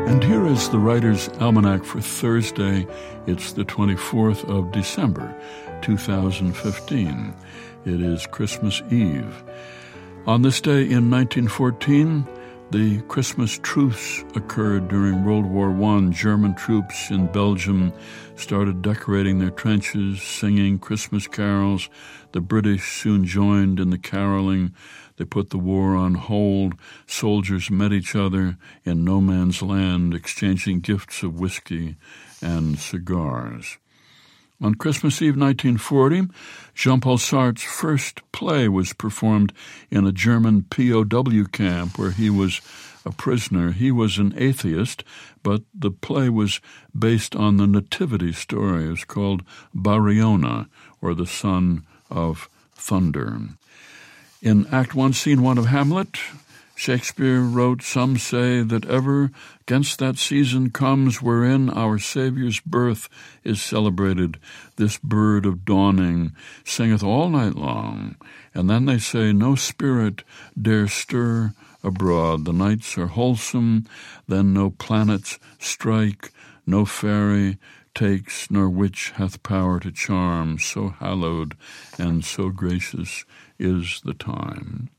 And here is the Writer's Almanac for Thursday. It's the 24th of December, 2015. It is Christmas Eve. On this day in 1914, the Christmas truce occurred during World War I. German troops in Belgium started decorating their trenches, singing Christmas carols. The British soon joined in the caroling. They put the war on hold. Soldiers met each other in no man's land, exchanging gifts of whiskey and cigars. On Christmas Eve 1940, Jean-Paul Sartre's first play was performed in a German POW camp where he was a prisoner. He was an atheist, but the play was based on the nativity story. It was called Bariona, or the Son of Thunder. In Act 1, Scene 1 of Hamlet, Shakespeare wrote, "Some say that ever 'gainst that season comes wherein our Saviour's birth is celebrated. This bird of dawning singeth all night long. And then they say, no spirit dare stir abroad. The nights are wholesome, then no planets strike, no fairy takes, nor witch hath power to charm. So hallowed and so gracious is the time."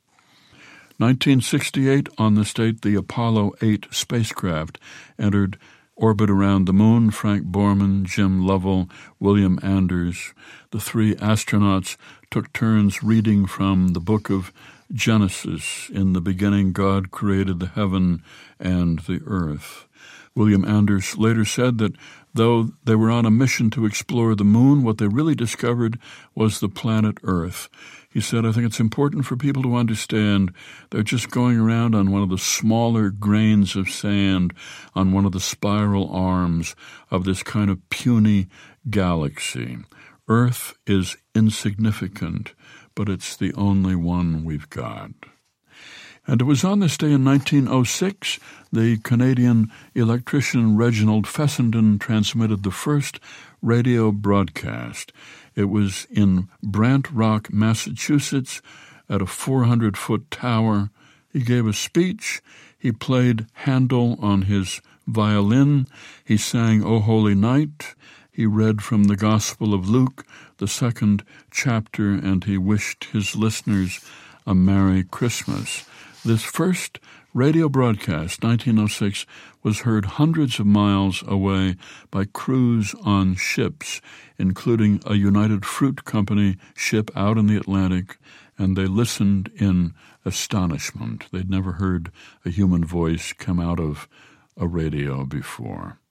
1968, on this date, the Apollo 8 spacecraft entered orbit around the moon. Frank Borman, Jim Lovell, William Anders. The three astronauts took turns reading from the book of Genesis. In the beginning, God created the heaven and the earth. William Anders later said that though they were on a mission to explore the moon, what they really discovered was the planet Earth. He said, "I think it's important for people to understand they're just going around on one of the smaller grains of sand, on one of the spiral arms of this kind of puny galaxy. Earth is insignificant, but it's the only one we've got." And it was on this day in 1906, the Canadian electrician Reginald Fessenden transmitted the first radio broadcast. It was in Brant Rock, Massachusetts, at a 400-foot tower. He gave a speech. He played Handel on his violin. He sang O Holy Night. He read from the Gospel of Luke, the 2nd chapter, and he wished his listeners a Merry Christmas. This first radio broadcast, 1906, was heard hundreds of miles away by crews on ships, including a United Fruit Company ship out in the Atlantic, and they listened in astonishment. They'd never heard a human voice come out of a radio before.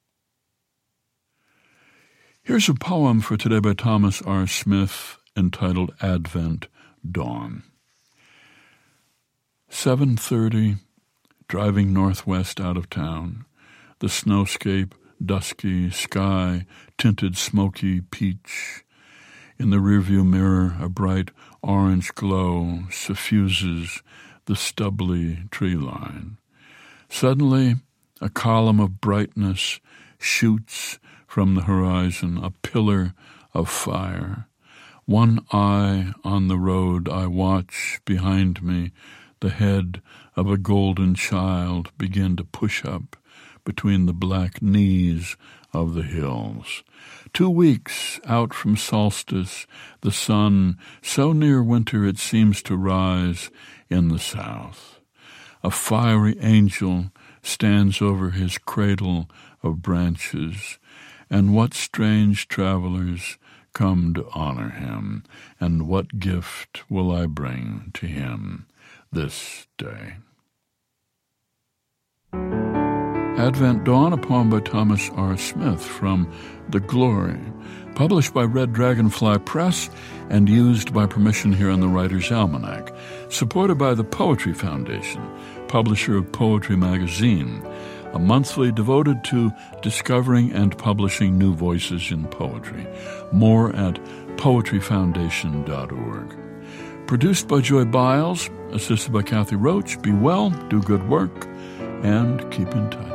Here's a poem for today by Thomas R. Smith entitled Advent Dawn. 7:30, driving northwest out of town. The snowscape, dusky, sky, tinted smoky peach. In the rearview mirror, a bright orange glow suffuses the stubbly tree line. Suddenly, a column of brightness shoots from the horizon, a pillar of fire. One eye on the road, I watch behind me the head of a golden child begin to push up between the black knees of the hills. 2 weeks out from solstice, the sun, so near winter it seems to rise in the south. A fiery angel stands over his cradle of branches, and what strange travelers come to honor him, and what gift will I bring to him this day? Advent Dawn, a poem by Thomas R. Smith from The Glory, published by Red Dragonfly Press and used by permission here on the Writer's Almanac, supported by the Poetry Foundation, publisher of Poetry Magazine, a monthly devoted to discovering and publishing new voices in poetry. More at poetryfoundation.org. Produced by Joy Biles, assisted by Kathy Roach. Be well, do good work, and keep in touch.